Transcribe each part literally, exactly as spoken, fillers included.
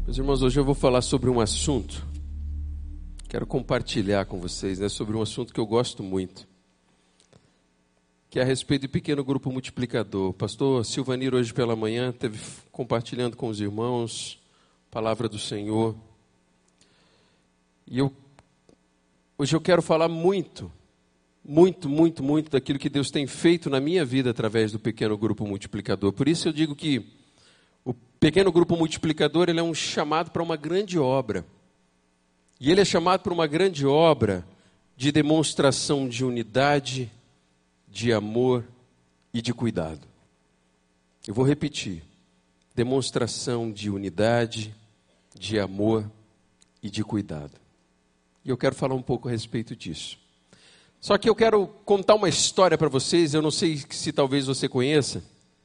Meus irmãos, hoje eu vou falar sobre um assunto, quero compartilhar com vocês, né, sobre um assunto que eu gosto muito, que é a respeito do pequeno grupo multiplicador. O pastor Silvanir hoje pela manhã esteve compartilhando com os irmãos a palavra do Senhor. E eu, hoje eu quero falar muito, muito, muito, muito daquilo que Deus tem feito na minha vida através do pequeno grupo multiplicador. Por isso eu digo que o pequeno grupo multiplicador, ele é um chamado para uma grande obra. E ele é chamado para uma grande obra de demonstração de unidade, de amor e de cuidado. Eu vou repetir. Demonstração de unidade, de amor e de cuidado. E eu quero falar um pouco a respeito disso. Só que eu quero contar uma história para vocês, eu não sei se talvez você conheça,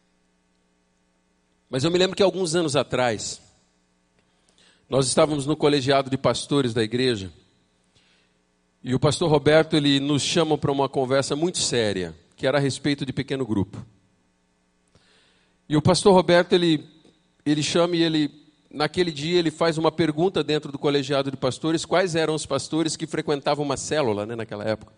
mas eu me lembro que alguns anos atrás, nós estávamos no colegiado de pastores da igreja, e o pastor Roberto, ele nos chama para uma conversa muito séria, que era a respeito de pequeno grupo. E o pastor Roberto, ele, ele chama e ele, naquele dia, ele faz uma pergunta dentro do colegiado de pastores, quais eram os pastores que frequentavam uma célula, né, naquela época.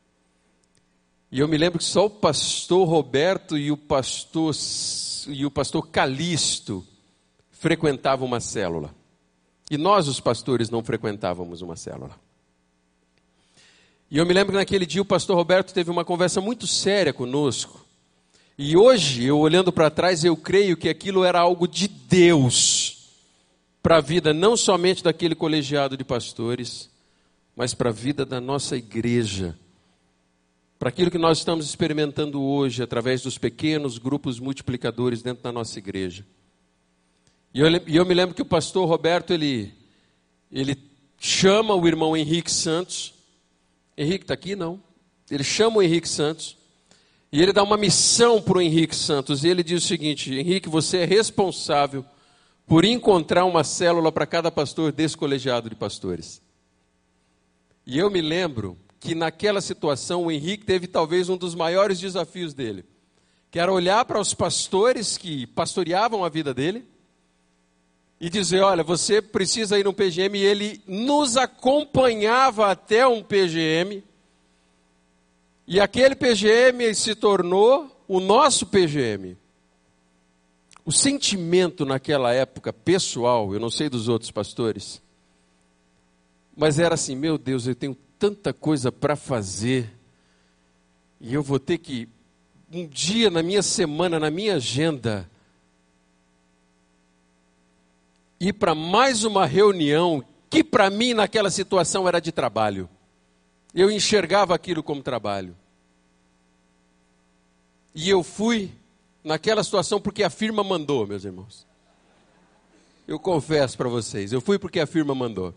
E eu me lembro que só o pastor Roberto e o pastor, e o pastor Calixto frequentavam uma célula. E nós, os pastores, não frequentávamos uma célula. E eu me lembro que naquele dia o pastor Roberto teve uma conversa muito séria conosco. E hoje, eu olhando para trás, eu creio que aquilo era algo de Deus para a vida não somente daquele colegiado de pastores, mas para a vida da nossa igreja. Para aquilo que nós estamos experimentando hoje, através dos pequenos grupos multiplicadores dentro da nossa igreja. E eu, e eu me lembro que o pastor Roberto, ele, ele chama o irmão Henrique Santos. Henrique está aqui? Não. Ele chama o Henrique Santos. E ele dá uma missão para o Henrique Santos. E ele diz o seguinte: Henrique, você é responsável por encontrar uma célula para cada pastor desse colegiado de pastores. E eu me lembro que naquela situação o Henrique teve talvez um dos maiores desafios dele, que era olhar para os pastores que pastoreavam a vida dele e dizer, olha, você precisa ir no P G M, e ele nos acompanhava até um P G M, e aquele P G M se tornou o nosso P G M. O sentimento naquela época, pessoal, eu não sei dos outros pastores, mas era assim, meu Deus, eu tenho tanta coisa para fazer, e eu vou ter que, um dia na minha semana, na minha agenda, ir para mais uma reunião, que para mim naquela situação era de trabalho. Eu enxergava aquilo como trabalho. E eu fui naquela situação porque a firma mandou, meus irmãos. Eu confesso para vocês, eu fui porque a firma mandou.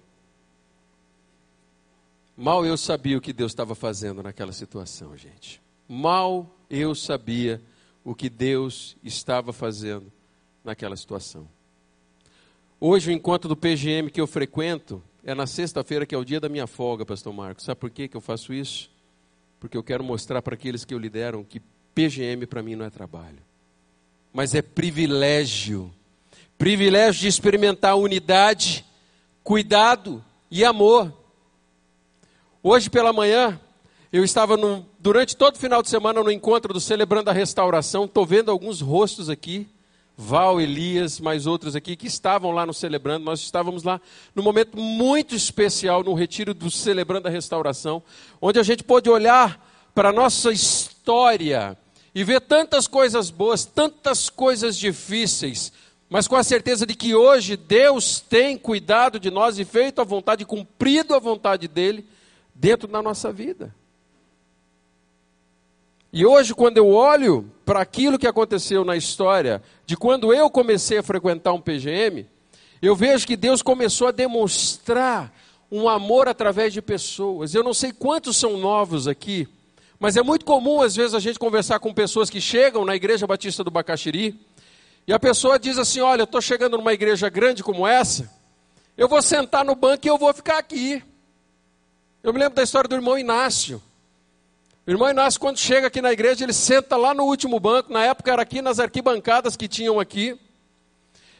Mal eu sabia o que Deus estava fazendo naquela situação, gente. Mal eu sabia o que Deus estava fazendo naquela situação. Hoje o encontro do P G M que eu frequento é na sexta-feira, que é o dia da minha folga, pastor Marcos. Sabe por quê que eu faço isso? Porque eu quero mostrar para aqueles que eu lidero que P G M para mim não é trabalho, mas é privilégio. Privilégio de experimentar unidade, cuidado e amor. Hoje pela manhã, eu estava no, durante todo o final de semana no encontro do Celebrando a Restauração. Estou vendo alguns rostos aqui, Val, Elias, mais outros aqui, que estavam lá no Celebrando. Nós estávamos lá num momento muito especial, no retiro do Celebrando a Restauração, onde a gente pôde olhar para a nossa história e ver tantas coisas boas, tantas coisas difíceis, mas com a certeza de que hoje Deus tem cuidado de nós e feito a vontade, cumprido a vontade dEle, dentro da nossa vida. E hoje, quando eu olho para aquilo que aconteceu na história, de quando eu comecei a frequentar um P G M, eu vejo que Deus começou a demonstrar um amor através de pessoas. Eu não sei quantos são novos aqui, mas é muito comum às vezes a gente conversar com pessoas que chegam na Igreja Batista do Bacaxiri, e a pessoa diz assim, olha, eu estou chegando numa igreja grande como essa, eu vou sentar no banco e eu vou ficar aqui. Eu me lembro da história do irmão Inácio. O irmão Inácio, quando chega aqui na igreja, ele senta lá no último banco, na época era aqui nas arquibancadas que tinham aqui,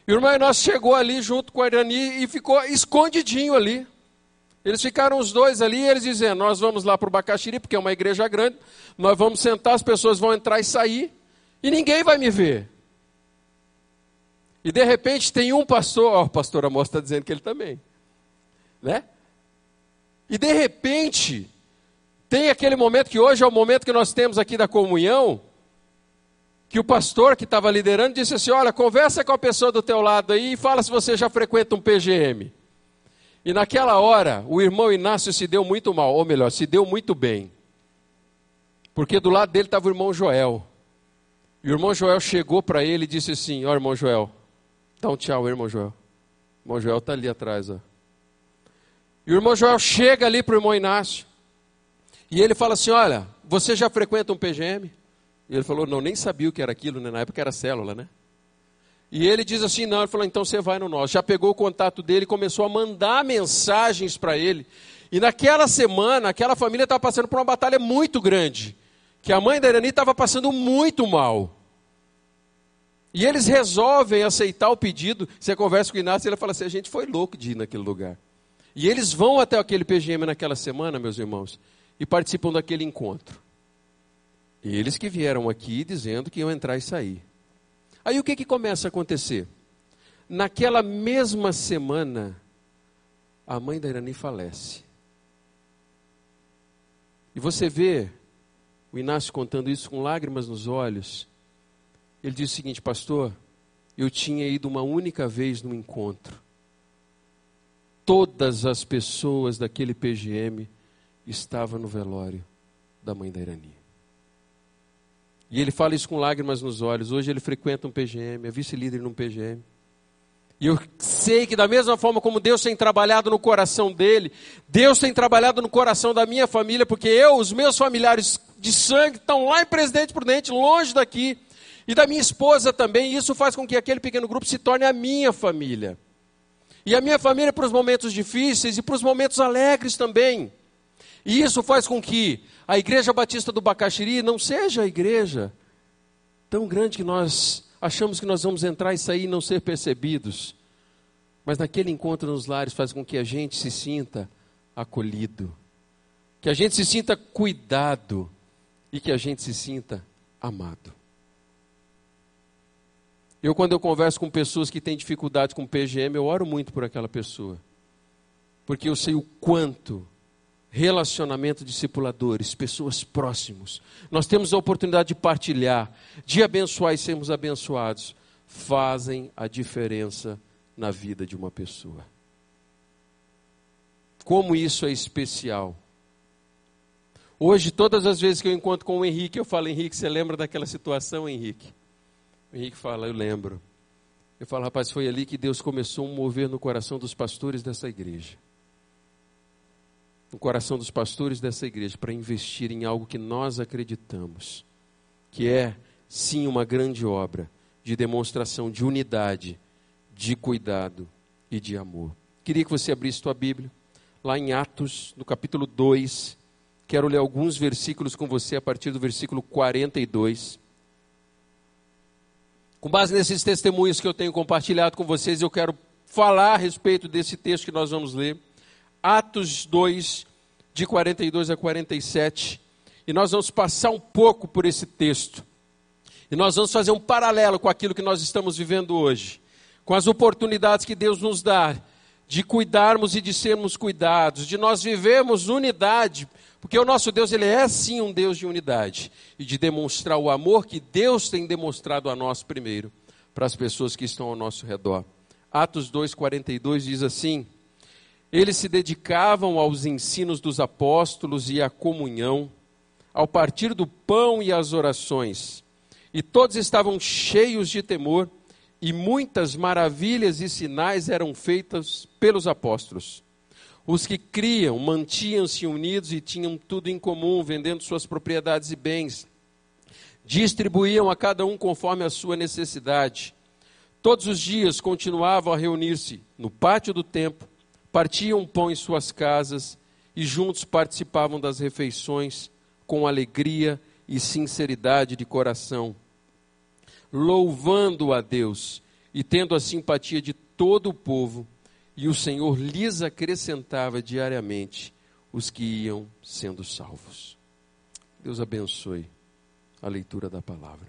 E o irmão Inácio chegou ali junto com a Irani e ficou escondidinho ali. Eles ficaram os dois ali, eles dizendo, nós vamos lá para o Bacaxiri, porque é uma igreja grande, nós vamos sentar, as pessoas vão entrar e sair, e ninguém vai me ver. E de repente tem um pastor, ó, o pastor Amós está dizendo que ele também, né? E de repente, tem aquele momento que hoje é o momento que nós temos aqui da comunhão, que o pastor que estava liderando disse assim, olha, conversa com a pessoa do teu lado aí e fala se você já frequenta um P G M. E naquela hora, o irmão Inácio se deu muito mal, ou melhor, se deu muito bem. Porque do lado dele estava o irmão Joel. E o irmão Joel chegou para ele e disse assim, ó, irmão Joel, dá um tchau, irmão Joel. O irmão Joel está ali atrás, ó. E o irmão Joel chega ali para o irmão Inácio. E ele fala assim, olha, você já frequenta um P G M? E ele falou, não, nem sabia o que era aquilo, né? Na época era célula, né? E ele diz assim, não, ele falou, então você vai no nosso. Já pegou o contato dele e começou a mandar mensagens para ele. E naquela semana, aquela família estava passando por uma batalha muito grande. Que a mãe da Irani estava passando muito mal. E eles resolvem aceitar o pedido. Você conversa com o Inácio e ele fala assim, a gente foi louco de ir naquele lugar. E eles vão até aquele P G M naquela semana, meus irmãos, e participam daquele encontro. E eles que vieram aqui dizendo que iam entrar e sair. Aí o que, que começa a acontecer? Naquela mesma semana, a mãe da Irani falece. E você vê o Inácio contando isso com lágrimas nos olhos. Ele diz o seguinte, pastor, eu tinha ido uma única vez num encontro. Todas as pessoas daquele P G M estavam no velório da mãe da Irani. E ele fala isso com lágrimas nos olhos. Hoje ele frequenta um P G M, é vice-líder num P G M. E eu sei que da mesma forma como Deus tem trabalhado no coração dele, Deus tem trabalhado no coração da minha família, porque eu, os meus familiares de sangue estão lá em Presidente Prudente, longe daqui, e da minha esposa também, e isso faz com que aquele pequeno grupo se torne a minha família. E a minha família para os momentos difíceis e para os momentos alegres também. E isso faz com que a Igreja Batista do Bacaxiri não seja a igreja tão grande que nós achamos que nós vamos entrar e sair e não ser percebidos. Mas naquele encontro nos lares faz com que a gente se sinta acolhido, que a gente se sinta cuidado e que a gente se sinta amado. Eu, quando eu converso com pessoas que têm dificuldade com P G M, eu oro muito por aquela pessoa. Porque eu sei o quanto relacionamento discipuladores, pessoas próximos, nós temos a oportunidade de partilhar, de abençoar e sermos abençoados, fazem a diferença na vida de uma pessoa. Como isso é especial. Hoje, todas as vezes que eu encontro com o Henrique, eu falo, Henrique, você lembra daquela situação, Henrique? O Henrique fala, eu lembro. Eu falo, rapaz, foi ali que Deus começou a mover no coração dos pastores dessa igreja. No coração dos pastores dessa igreja, para investir em algo que nós acreditamos, que é, sim, uma grande obra de demonstração de unidade, de cuidado e de amor. Queria que você abrisse sua Bíblia, lá em Atos, no capítulo dois, quero ler alguns versículos com você, a partir do versículo quarenta e dois. Com base nesses testemunhos que eu tenho compartilhado com vocês, eu quero falar a respeito desse texto que nós vamos ler. Atos dois, de quarenta e dois a quarenta e sete, e nós vamos passar um pouco por esse texto, e nós vamos fazer um paralelo com aquilo que nós estamos vivendo hoje, com as oportunidades que Deus nos dá, de cuidarmos e de sermos cuidados, de nós vivermos unidade, porque o nosso Deus, ele é sim um Deus de unidade, e de demonstrar o amor que Deus tem demonstrado a nós primeiro, para as pessoas que estão ao nosso redor. Atos dois, quarenta e dois diz assim, eles se dedicavam aos ensinos dos apóstolos e à comunhão, ao partir do pão e às orações. E todos estavam cheios de temor, e muitas maravilhas e sinais eram feitas pelos apóstolos. Os que criam mantinham-se unidos e tinham tudo em comum, vendendo suas propriedades e bens. Distribuíam a cada um conforme a sua necessidade. Todos os dias continuavam a reunir-se no pátio do templo, partiam pão em suas casas e juntos participavam das refeições com alegria e sinceridade de coração, louvando a Deus e tendo a simpatia de todo o povo, e o Senhor lhes acrescentava diariamente os que iam sendo salvos. Deus abençoe a leitura da palavra.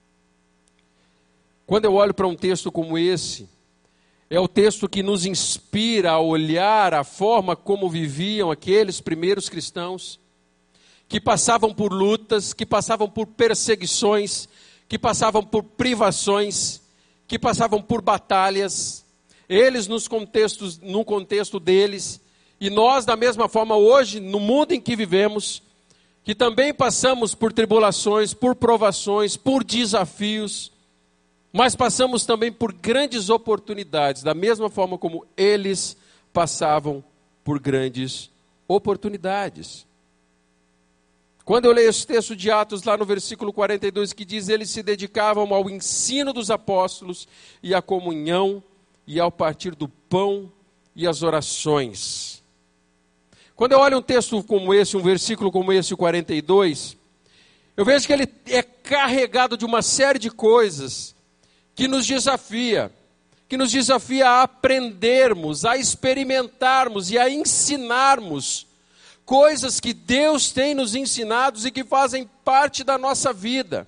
Quando eu olho para um texto como esse, é o texto que nos inspira a olhar a forma como viviam aqueles primeiros cristãos, que passavam por lutas, que passavam por perseguições, que passavam por privações, que passavam por batalhas, eles nos contextos, no contexto deles, e nós da mesma forma hoje, no mundo em que vivemos, que também passamos por tribulações, por provações, por desafios, mas passamos também por grandes oportunidades, da mesma forma como eles passavam por grandes oportunidades. Quando eu leio esse texto de Atos, lá no versículo quarenta e dois, que diz: eles se dedicavam ao ensino dos apóstolos e à comunhão, e ao partir do pão e às orações. Quando eu olho um texto como esse, um versículo como esse, o quarenta e dois, eu vejo que ele é carregado de uma série de coisas que nos desafia, que nos desafia a aprendermos, a experimentarmos e a ensinarmos coisas que Deus tem nos ensinado e que fazem parte da nossa vida.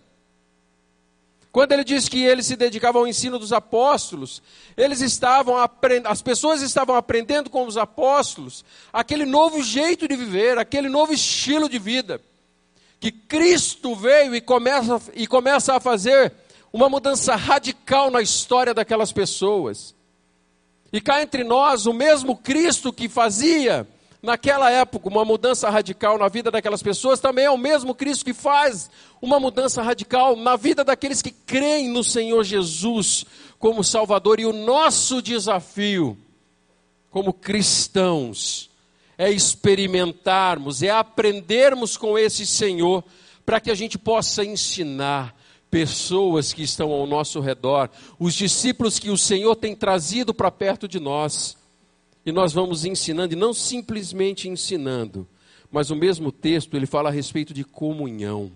Quando ele diz que eles se dedicavam ao ensino dos apóstolos, eles estavam aprend... as pessoas estavam aprendendo com os apóstolos aquele novo jeito de viver, aquele novo estilo de vida, que Cristo veio e começa, e começa a fazer uma mudança radical na história daquelas pessoas. E cá entre nós, o mesmo Cristo que fazia naquela época uma mudança radical na vida daquelas pessoas, também é o mesmo Cristo que faz uma mudança radical na vida daqueles que creem no Senhor Jesus como Salvador. E o nosso desafio como cristãos é experimentarmos, é aprendermos com esse Senhor, para que a gente possa ensinar pessoas que estão ao nosso redor, os discípulos que o Senhor tem trazido para perto de nós. E nós vamos ensinando, e não simplesmente ensinando, mas o mesmo texto, ele fala a respeito de comunhão.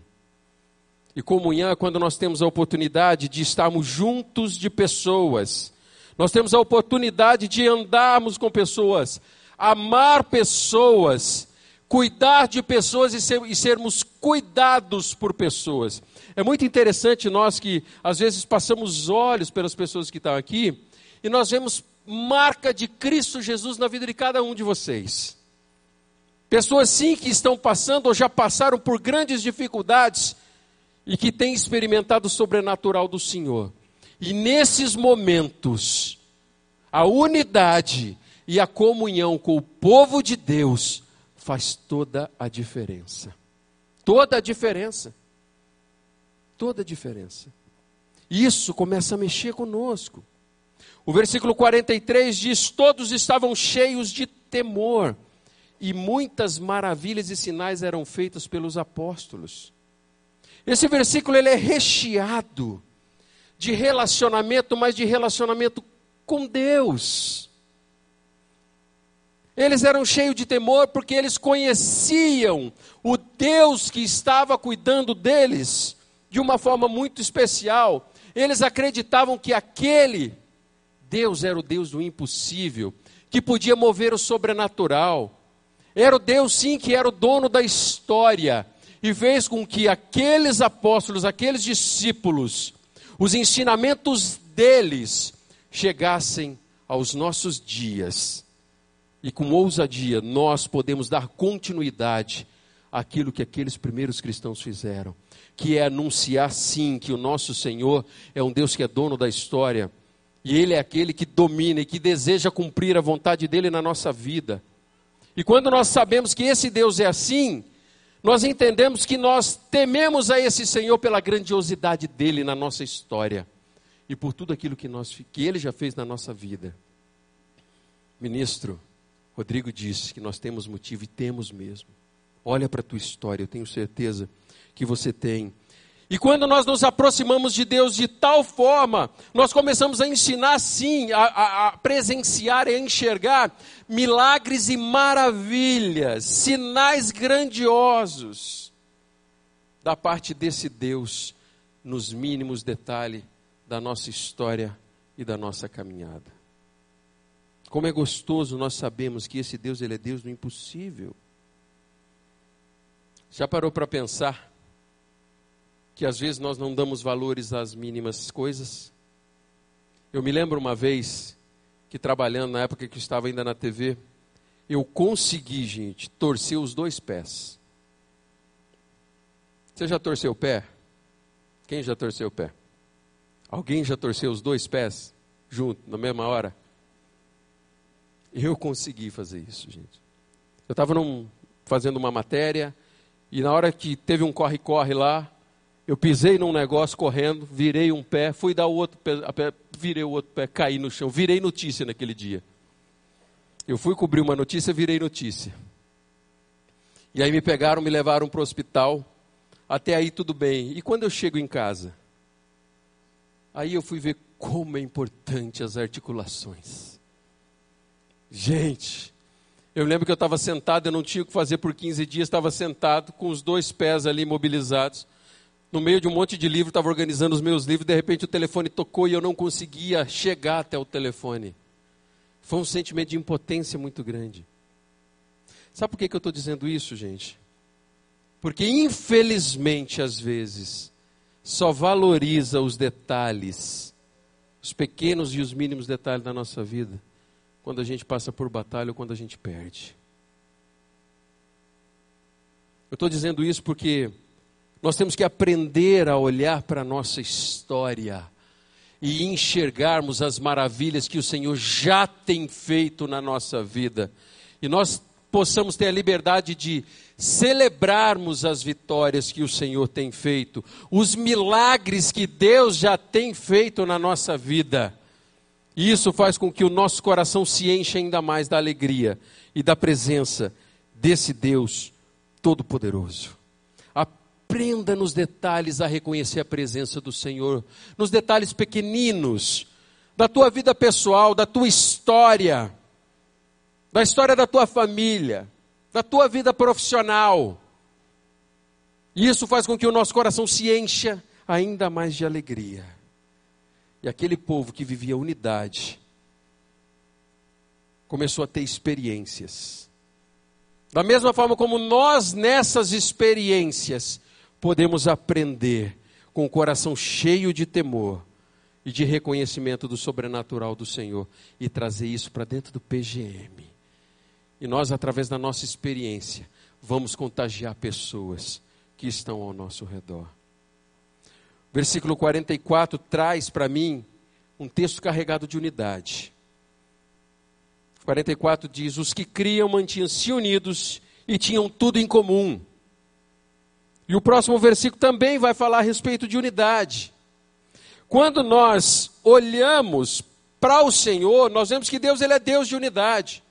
E comunhão é quando nós temos a oportunidade de estarmos juntos de pessoas. Nós temos a oportunidade de andarmos com pessoas, amar pessoas, cuidar de pessoas e, ser, e sermos cuidados por pessoas. É muito interessante nós que, às vezes, passamos olhos pelas pessoas que estão aqui, e nós vemos marca de Cristo Jesus na vida de cada um de vocês. Pessoas sim que estão passando ou já passaram por grandes dificuldades e que têm experimentado o sobrenatural do Senhor. E nesses momentos, a unidade e a comunhão com o povo de Deus faz toda a diferença. Toda a diferença. Toda a diferença. Isso começa a mexer conosco. O versículo quarenta e três diz: todos estavam cheios de temor, e muitas maravilhas e sinais eram feitos pelos apóstolos. Esse versículo ele é recheado de relacionamento, mas de relacionamento com Deus. Eles eram cheios de temor porque eles conheciam o Deus que estava cuidando deles de uma forma muito especial. Eles acreditavam que aquele Deus era o Deus do impossível, que podia mover o sobrenatural. Era o Deus, sim, que era o dono da história. E fez com que aqueles apóstolos, aqueles discípulos, os ensinamentos deles chegassem aos nossos dias. E com ousadia nós podemos dar continuidade àquilo que aqueles primeiros cristãos fizeram. Que é anunciar, sim, que o nosso Senhor é um Deus que é dono da história. E Ele é aquele que domina e que deseja cumprir a vontade dEle na nossa vida. E quando nós sabemos que esse Deus é assim, nós entendemos que nós tememos a esse Senhor pela grandiosidade dEle na nossa história. E por tudo aquilo que, nós, que Ele já fez na nossa vida. Ministro Rodrigo disse que nós temos motivo, e temos mesmo. Olha para a tua história, eu tenho certeza que você tem. E quando nós nos aproximamos de Deus de tal forma, nós começamos a ensinar sim, a, a, a presenciar e a enxergar milagres e maravilhas, sinais grandiosos da parte desse Deus, nos mínimos detalhes da nossa história e da nossa caminhada. Como é gostoso nós sabemos que esse Deus, Ele é Deus do impossível. Já parou para pensar que às vezes nós não damos valores às mínimas coisas? Eu me lembro uma vez que trabalhando na época que eu estava ainda na T V, eu consegui, gente, torcer os dois pés. Você já torceu o pé? Quem já torceu o pé? Alguém já torceu os dois pés junto, na mesma hora? Eu consegui fazer isso, gente. Eu estava fazendo uma matéria e na hora que teve um corre-corre lá, eu pisei num negócio correndo, virei um pé, fui dar o outro pé, virei o outro pé, caí no chão, virei notícia naquele dia. Eu fui cobrir uma notícia, virei notícia. E aí me pegaram, me levaram para o hospital. Até aí tudo bem. E quando eu chego em casa, aí eu fui ver como é importante as articulações. Gente, eu lembro que eu estava sentado, eu não tinha o que fazer por quinze dias, estava sentado com os dois pés ali imobilizados. No meio de um monte de livro, estava organizando os meus livros, de repente o telefone tocou e eu não conseguia chegar até o telefone. Foi um sentimento de impotência muito grande. Sabe por que que eu estou dizendo isso, gente? Porque infelizmente, às vezes, só valoriza os detalhes, os pequenos e os mínimos detalhes da nossa vida, quando a gente passa por batalha ou quando a gente perde. Eu estou dizendo isso porque nós temos que aprender a olhar para a nossa história e enxergarmos as maravilhas que o Senhor já tem feito na nossa vida. E nós possamos ter a liberdade de celebrarmos as vitórias que o Senhor tem feito, os milagres que Deus já tem feito na nossa vida. E isso faz com que o nosso coração se encha ainda mais da alegria e da presença desse Deus Todo-Poderoso. Aprenda nos detalhes a reconhecer a presença do Senhor, nos detalhes pequeninos da tua vida pessoal, da tua história, da história da tua família, da tua vida profissional. E isso faz com que o nosso coração se encha ainda mais de alegria. E aquele povo que vivia unidade começou a ter experiências. Da mesma forma como nós nessas experiências podemos aprender com o coração cheio de temor e de reconhecimento do sobrenatural do Senhor e trazer isso para dentro do P G M. E nós, através da nossa experiência, vamos contagiar pessoas que estão ao nosso redor. Versículo quarenta e quatro traz para mim um texto carregado de unidade. quarenta e quatro diz: os que criam mantinham-se unidos e tinham tudo em comum. E o próximo versículo também vai falar a respeito de unidade. Quando nós olhamos para o Senhor, nós vemos que Deus ele é Deus de unidade.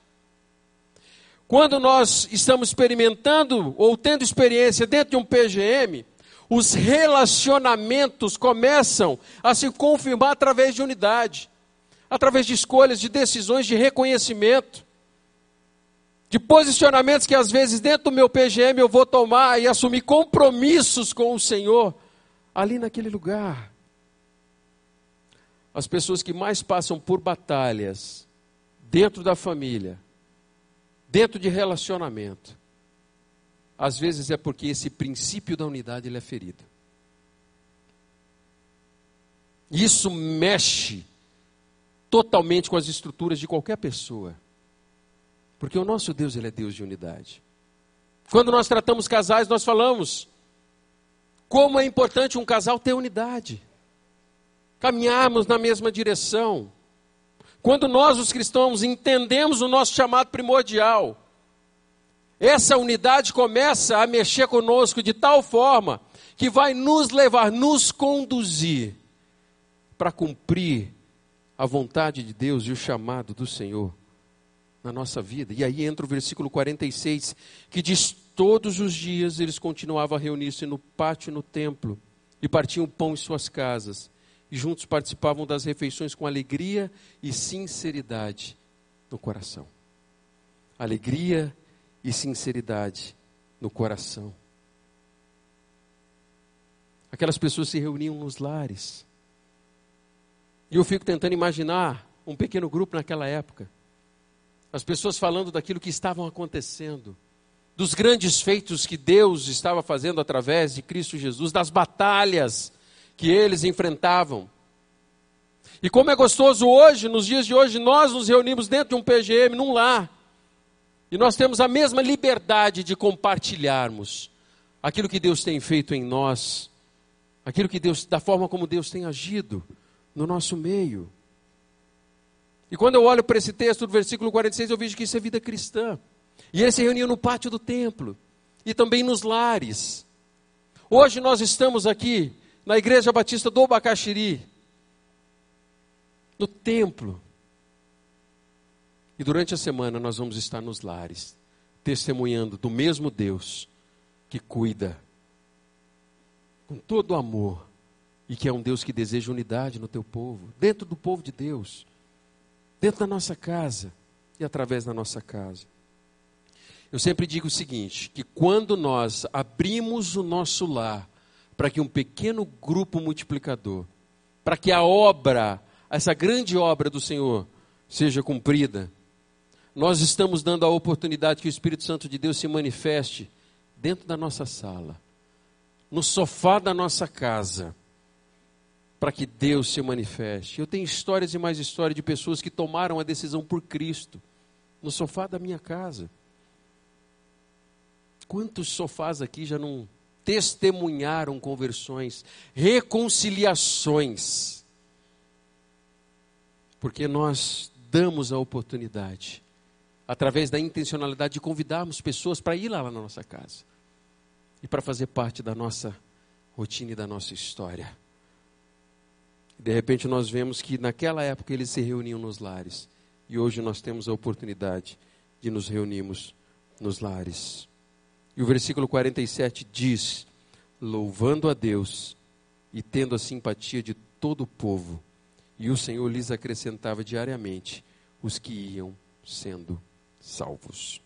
Quando nós estamos experimentando ou tendo experiência dentro de um P G M, os relacionamentos começam a se confirmar através de unidade, através de escolhas, de decisões, de reconhecimento, de posicionamentos que às vezes dentro do meu P G M eu vou tomar e assumir compromissos com o Senhor, ali naquele lugar. As pessoas que mais passam por batalhas, dentro da família, dentro de relacionamento, às vezes é porque esse princípio da unidade ele é ferido. Isso mexe totalmente com as estruturas de qualquer pessoa. Porque o nosso Deus, ele é Deus de unidade. Quando nós tratamos casais, nós falamos como é importante um casal ter unidade. Caminharmos na mesma direção. Quando nós, os cristãos, entendemos o nosso chamado primordial, essa unidade começa a mexer conosco de tal forma que vai nos levar, nos conduzir para cumprir a vontade de Deus e o chamado do Senhor na nossa vida. E aí entra o versículo quarenta e seis, que diz: todos os dias eles continuavam a reunir-se no pátio, no templo, e partiam pão em suas casas, e juntos participavam das refeições com alegria e sinceridade no coração. Alegria e sinceridade no coração. Aquelas pessoas se reuniam nos lares. E eu fico tentando imaginar um pequeno grupo naquela época. As pessoas falando daquilo que estavam acontecendo, dos grandes feitos que Deus estava fazendo através de Cristo Jesus, das batalhas que eles enfrentavam. E como é gostoso hoje, nos dias de hoje, nós nos reunimos dentro de um P G M, num lar. E nós temos a mesma liberdade de compartilharmos aquilo que Deus tem feito em nós, aquilo que Deus, da forma como Deus tem agido no nosso meio. E quando eu olho para esse texto do versículo quarenta e seis, eu vejo que isso é vida cristã. E eles se reuniam no pátio do templo e também nos lares. Hoje nós estamos aqui na Igreja Batista do Bacaxiri, no templo. E durante a semana nós vamos estar nos lares, testemunhando do mesmo Deus que cuida com todo o amor e que é um Deus que deseja unidade no teu povo, dentro do povo de Deus, dentro da nossa casa e através da nossa casa. Eu sempre digo o seguinte, que quando nós abrimos o nosso lar para que um pequeno grupo multiplicador, para que a obra, essa grande obra do Senhor seja cumprida, nós estamos dando a oportunidade que o Espírito Santo de Deus se manifeste dentro da nossa sala, no sofá da nossa casa, para que Deus se manifeste. Eu tenho histórias e mais histórias de pessoas que tomaram a decisão por Cristo, no sofá da minha casa. Quantos sofás aqui já não testemunharam conversões, reconciliações? Porque nós damos a oportunidade, através da intencionalidade de convidarmos pessoas para ir lá na nossa casa e para fazer parte da nossa rotina e da nossa história. De repente nós vemos que naquela época eles se reuniam nos lares e hoje nós temos a oportunidade de nos reunirmos nos lares. E o versículo quarenta e sete diz: louvando a Deus e tendo a simpatia de todo o povo, e o Senhor lhes acrescentava diariamente os que iam sendo salvos.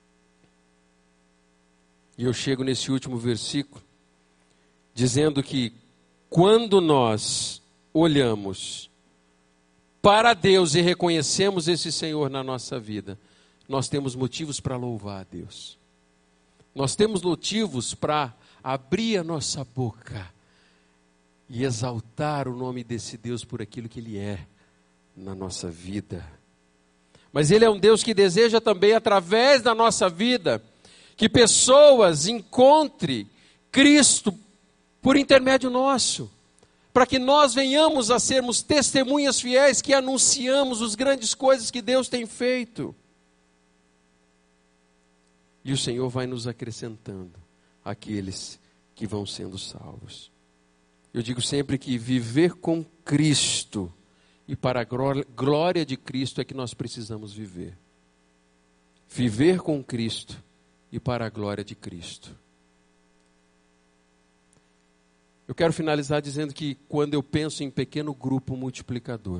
E eu chego nesse último versículo, dizendo que quando nós olhamos para Deus e reconhecemos esse Senhor na nossa vida, nós temos motivos para louvar a Deus. Nós temos motivos para abrir a nossa boca e exaltar o nome desse Deus por aquilo que Ele é na nossa vida. Mas Ele é um Deus que deseja também, através da nossa vida, que pessoas encontrem Cristo por intermédio nosso, para que nós venhamos a sermos testemunhas fiéis que anunciamos as grandes coisas que Deus tem feito. E o Senhor vai nos acrescentando aqueles que vão sendo salvos. Eu digo sempre que viver com Cristo e para a glória de Cristo é que nós precisamos viver. Viver com Cristo e para a glória de Cristo. Eu quero finalizar dizendo que quando eu penso em pequeno grupo multiplicador,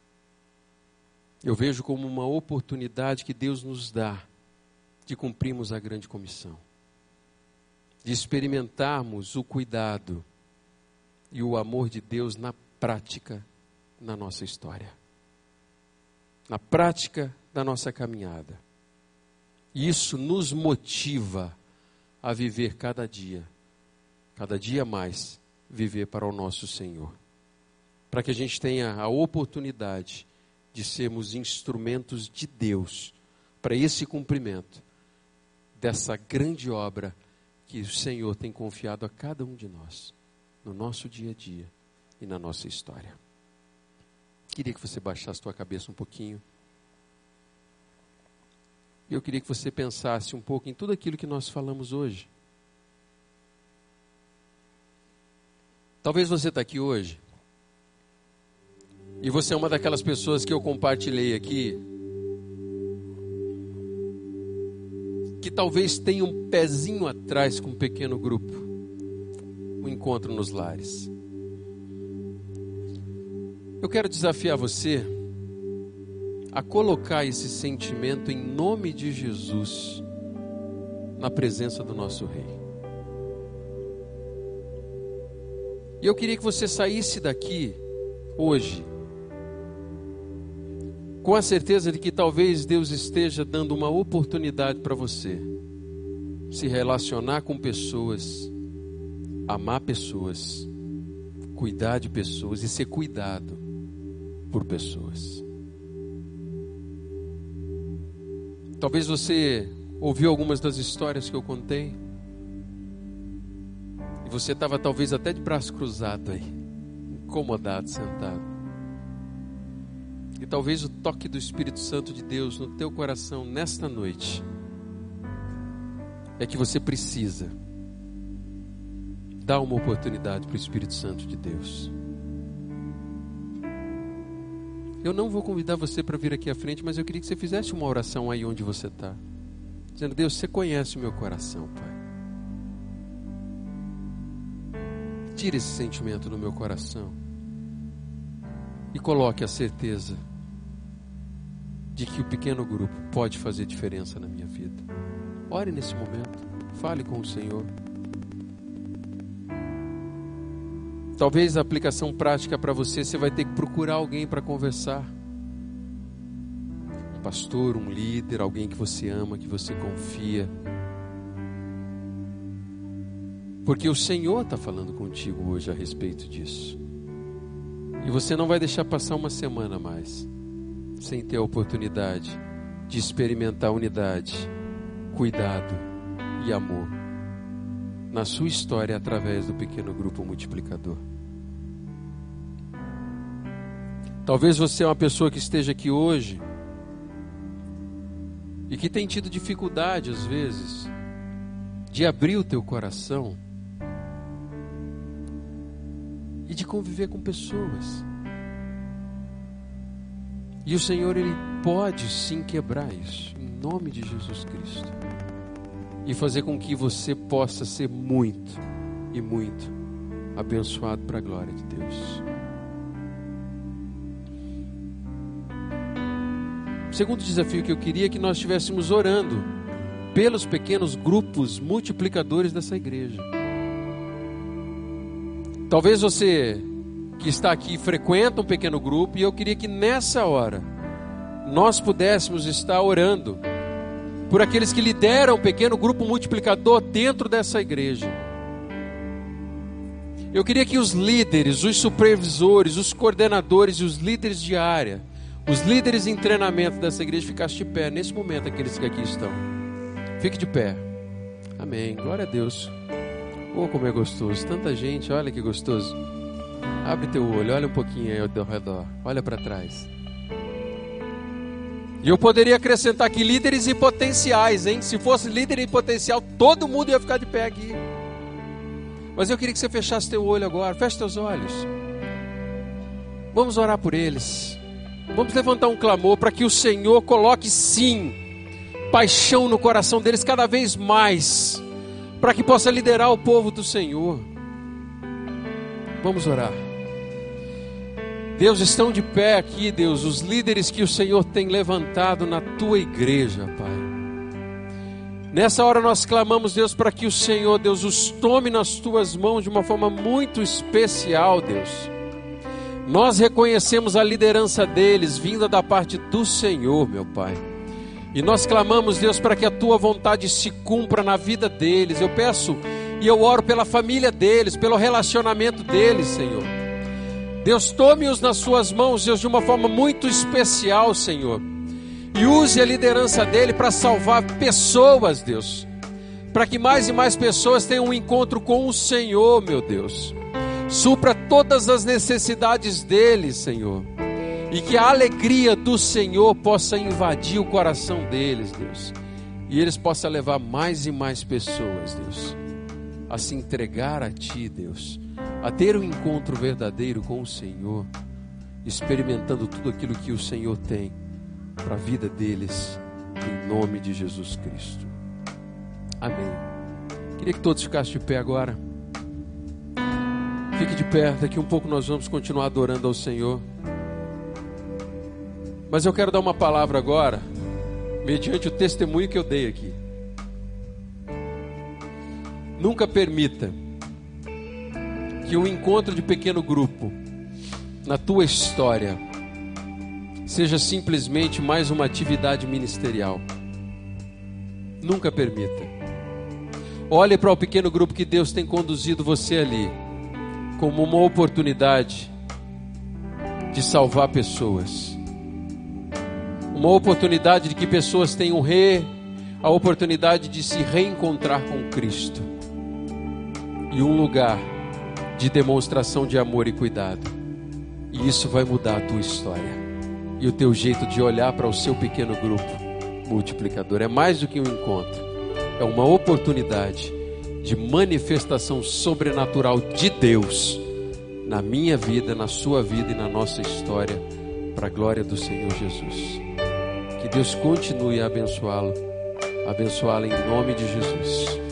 eu vejo como uma oportunidade que Deus nos dá de cumprirmos a grande comissão, de experimentarmos o cuidado e o amor de Deus na prática, na nossa história, na prática da nossa caminhada. E isso nos motiva a viver cada dia, cada dia mais, viver para o nosso Senhor, para que a gente tenha a oportunidade de sermos instrumentos de Deus para esse cumprimento dessa grande obra que o Senhor tem confiado a cada um de nós, no nosso dia a dia e na nossa história. Queria que você baixasse a tua cabeça um pouquinho. E eu queria que você pensasse um pouco em tudo aquilo que nós falamos hoje. Talvez você está aqui hoje e você é uma daquelas pessoas que eu compartilhei aqui, que talvez tenha um pezinho atrás com um pequeno grupo, um encontro nos lares. Eu quero desafiar você a colocar esse sentimento em nome de Jesus na presença do nosso Rei. E eu queria que você saísse daqui hoje com a certeza de que talvez Deus esteja dando uma oportunidade para você se relacionar com pessoas, amar pessoas, cuidar de pessoas e ser cuidado por pessoas. Talvez você ouviu algumas das histórias que eu contei e você estava talvez até de braço cruzado aí, incomodado, sentado. E talvez o toque do Espírito Santo de Deus no teu coração nesta noite é que você precisa dar uma oportunidade para o Espírito Santo de Deus. Eu não vou convidar você para vir aqui à frente, mas eu queria que você fizesse uma oração aí onde você está, dizendo: Deus, você conhece o meu coração, Pai. Tira esse sentimento do meu coração e coloque a certeza de que o pequeno grupo pode fazer diferença na minha vida. Ore nesse momento, fale com o Senhor. Talvez a aplicação prática para você, você vai ter que procurar alguém para conversar. Um pastor, um líder, alguém que você ama, que você confia. Porque o Senhor está falando contigo hoje a respeito disso. E você não vai deixar passar uma semana mais sem ter a oportunidade de experimentar unidade, cuidado e amor na sua história através do pequeno grupo multiplicador. Talvez você é uma pessoa que esteja aqui hoje e que tem tido dificuldade às vezes de abrir o teu coração e de conviver com pessoas. E o Senhor, Ele pode sim quebrar isso, em nome de Jesus Cristo, e fazer com que você possa ser muito e muito abençoado para a glória de Deus. O segundo desafio que eu queria é que nós estivéssemos orando pelos pequenos grupos multiplicadores dessa igreja. Talvez você que está aqui frequenta um pequeno grupo, e eu queria que nessa hora nós pudéssemos estar orando por aqueles que lideram um pequeno grupo multiplicador dentro dessa igreja. Eu queria que os líderes, os supervisores, os coordenadores e os líderes de área, os líderes em treinamento dessa igreja ficassem de pé nesse momento, aqueles que aqui estão. Fique de pé. Amém. Glória a Deus. Oh, como é gostoso. Tanta gente, olha que gostoso. Abre teu olho, olha um pouquinho aí ao redor. Olha para trás. E eu poderia acrescentar aqui líderes e potenciais, hein? Se fosse líder e potencial, todo mundo ia ficar de pé aqui. Mas eu queria que você fechasse teu olho agora. Feche teus olhos. Vamos orar por eles. Vamos levantar um clamor para que o Senhor coloque sim paixão no coração deles cada vez mais, para que possa liderar o povo do Senhor. Vamos orar. Deus, estão de pé aqui, Deus, os líderes que o Senhor tem levantado na tua igreja, Pai. Nessa hora nós clamamos, Deus, para que o Senhor, Deus, os tome nas tuas mãos de uma forma muito especial, Deus. Nós reconhecemos a liderança deles, vinda da parte do Senhor, meu Pai. E nós clamamos, Deus, para que a tua vontade se cumpra na vida deles. Eu peço e eu oro pela família deles, pelo relacionamento deles, Senhor. Deus, tome-os nas suas mãos, Deus, de uma forma muito especial, Senhor. E use a liderança dele para salvar pessoas, Deus. Para que mais e mais pessoas tenham um encontro com o Senhor, meu Deus. Supra todas as necessidades deles, Senhor. E que a alegria do Senhor possa invadir o coração deles, Deus. E eles possam levar mais e mais pessoas, Deus, a se entregar a Ti, Deus. A ter um encontro verdadeiro com o Senhor, experimentando tudo aquilo que o Senhor tem para a vida deles, em nome de Jesus Cristo. Amém. Queria que todos ficassem de pé agora. Fique de pé, daqui um pouco nós vamos continuar adorando ao Senhor. Mas eu quero dar uma palavra agora, mediante o testemunho que eu dei aqui. Nunca permita que um encontro de pequeno grupo na tua história seja simplesmente mais uma atividade ministerial. Nunca permita. Olhe para o pequeno grupo que Deus tem conduzido você ali, como uma oportunidade de salvar pessoas. Uma oportunidade de que pessoas tenham re, a oportunidade de se reencontrar com Cristo. E um lugar de demonstração de amor e cuidado. E isso vai mudar a tua história. E o teu jeito de olhar para o seu pequeno grupo multiplicador. É mais do que um encontro. É uma oportunidade de manifestação sobrenatural de Deus na minha vida, na sua vida e na nossa história, para a glória do Senhor Jesus. Que Deus continue a abençoá-lo, abençoá-la em nome de Jesus.